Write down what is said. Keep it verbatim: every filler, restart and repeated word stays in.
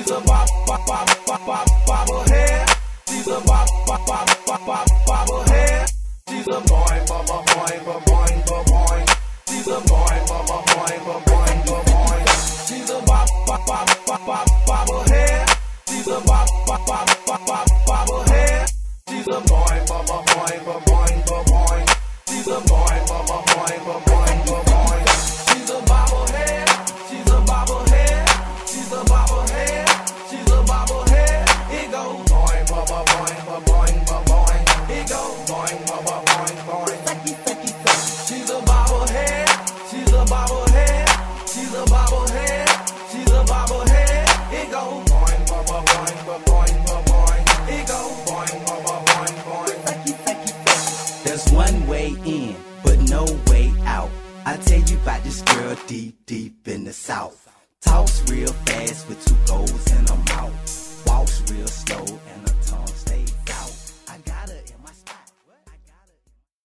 She's a bob, bob, bob, bob, bob, bobblehead. She's a bob, bob, bob, bob, bob, bobblehead. She's a boy, boy, boy, boy, boy, boy, boy. She's a boy, boy, boy, boy, boy, boy, boy. She's a bob, bob, bob, bob, bob, bobblehead. She's a bob, bob, bob, bob, bob, bobblehead. She's a boy, boy, boy, boy, boy, boy, boy. She's a boy, boy, boy, boy, boy, boy, boy. She's a bobblehead. She's a bobblehead. She's a bobblehead. She's a bobblehead. It goes boy, boy, boy, boy, boy, boy, boy, boy. It goes boy, boy, boy, boy, boy. She's a bobblehead. She's a bobblehead. She's a bobblehead. She's a bobblehead. It goes boy, boy, boy, boy, boy, boy, boy, boy. It goes boy, boy, boy, boy, boy. There's one way in, but no way out. I tell you about this girl deep, deep in the South. Talks real